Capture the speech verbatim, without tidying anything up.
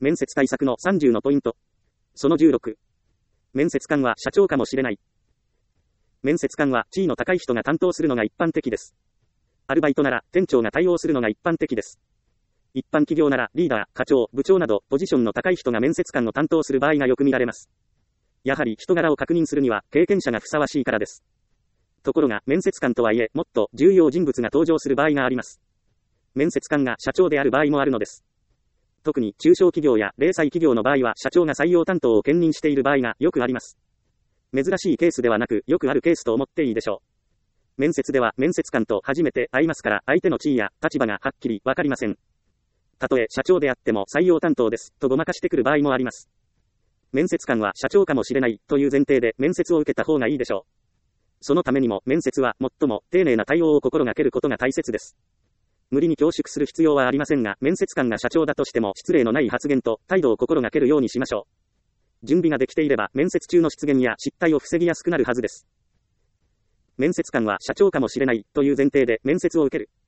面接対策のさんじゅうのポイント。そのじゅうろく。面接官は社長かもしれない。面接官は地位の高い人が担当するのが一般的です。アルバイトなら店長が対応するのが一般的です。一般企業ならリーダー、課長、部長などポジションの高い人が面接官を担当する場合がよく見られます。やはり人柄を確認するには経験者がふさわしいからです。ところが面接官とはいえもっと重要人物が登場する場合があります。面接官が社長である場合もあるのです。特に中小企業や零細企業の場合は社長が採用担当を兼任している場合がよくあります。珍しいケースではなくよくあるケースと思っていいでしょう。面接では面接官と初めて会いますから相手の地位や立場がはっきりわかりません。たとえ社長であっても採用担当ですとごまかしてくる場合もあります。面接官は社長かもしれないという前提で面接を受けた方がいいでしょう。そのためにも面接は最も丁寧な対応を心がけることが大切です。無理に恐縮する必要はありませんが、面接官が社長だとしても失礼のない発言と態度を心がけるようにしましょう。準備ができていれば面接中の失言や失態を防ぎやすくなるはずです。面接官は社長かもしれないという前提で面接を受ける。